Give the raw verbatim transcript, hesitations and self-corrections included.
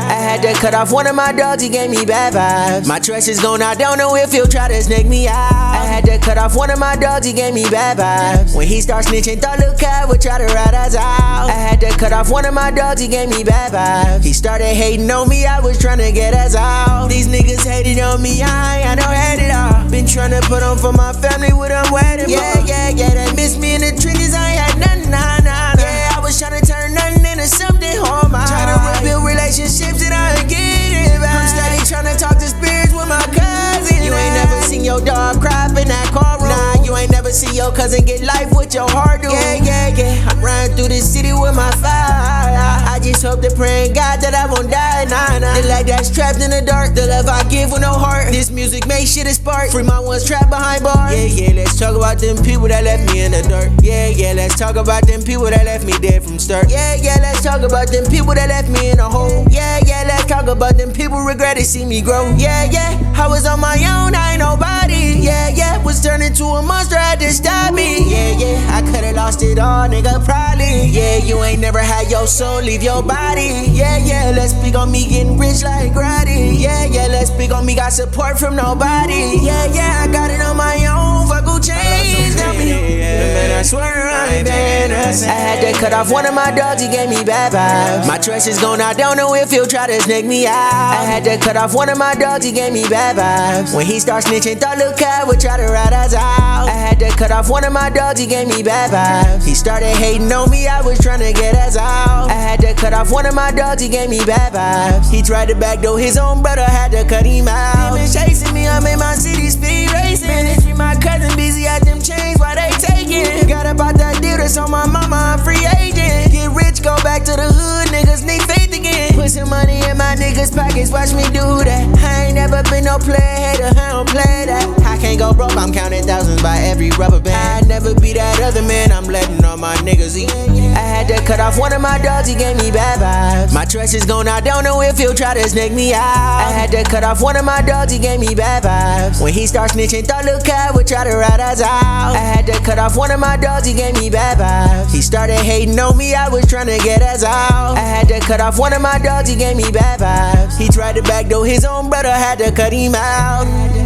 I had to cut off one of my dogs, he gave me bad vibes. My trust is gone, I don't know if he'll try to snake me out. I had to cut off one of my dogs, he gave me bad vibes. When he starts snitching, thought Lil Cat would try to rat us out. I had to cut off one of my dogs, he gave me bad vibes. He started hating on me, I was trying to get us out. These niggas hated on me, I ain't, I don't hate it all. Been trying to put on for my family what I'm waiting for. Yeah, yeah, yeah, they miss me in the trenches, I ain't had nothing, nah, nah, nah. Yeah, I was trying to turn nothing into something, hold my Trying to rebuild relationships that I ain't getting back. I'm steady trying to talk to spirits with my cousin. You ain't never seen your dog cry up in that car room. Nah, you ain't never seen your cousin get life with your heart, dude. Yeah, yeah, yeah, I'm riding through this city with my fire. I just hope to pray in God that I won't die, nah, nah. The light that's trapped in the dark, the love I give with no heart. This music make shit a spark. Free my ones trapped behind bars. Yeah, yeah, let's talk about them people that left me in the dirt. Yeah, yeah, let's talk about them people that left me dead from start. Yeah, yeah, let's talk about them people that left me in a hole. Yeah, yeah, let's talk about them people regret to see me grow. Yeah, yeah, I was on my own, I ain't nobody. Yeah, yeah, was turning to a monster, had to stop me. Yeah, yeah, I could've lost it all, nigga, probably. Yeah, you ain't never had your soul leave your body. Yeah, yeah, let's speak on me getting rich like Grady. Yeah, yeah, let's speak on me got support from nobody. Yeah, yeah, I got it on my own, fuck who changed me. Man, I swear I ain't been the same. I had to cut off one of my dogs, he gave me bad vibes. My trust is gone, I don't know if he'll try to snake me out. I had to cut off one of my dogs, he gave me bad vibes. When he starts snitching, thought Lil Cat would try to rat us out. I had to cut off one of my dogs, he gave me bad vibes. He started hating on me, I was trying to get us out. I had to cut off one of my dogs, he gave me bad vibes. He tried to backdoor his own brother, had to cut him out. They been chasing me, I'm in my city speed racing. Man, it's me, my cousin busy at them chains, why they taking? Got about that deal that's on my mama, I'm free agent. Get rich, go back to the hood, niggas need faith again. Put some money in my niggas' pockets, watch me do that. I ain't never been no player hater, I don't play that. I can't go broke, I'm counting thousands by every rubber band. I'd never be that other man, I'm letting all my niggas eat. I had to cut off one of my dogs, he gave me bad vibes. My trust is gone, I don't know if he'll try to snake me out. I had to cut off one of my dogs, he gave me bad vibes. When he starts snitching, thought Lil Cat would try to rat us out. I had to cut off one of my dogs, he gave me bad vibes. He started hating on me, I was trying to get us out. I had to cut off one of my dogs, he gave me bad vibes. He tried to backdoor his own brother, had to cut him out.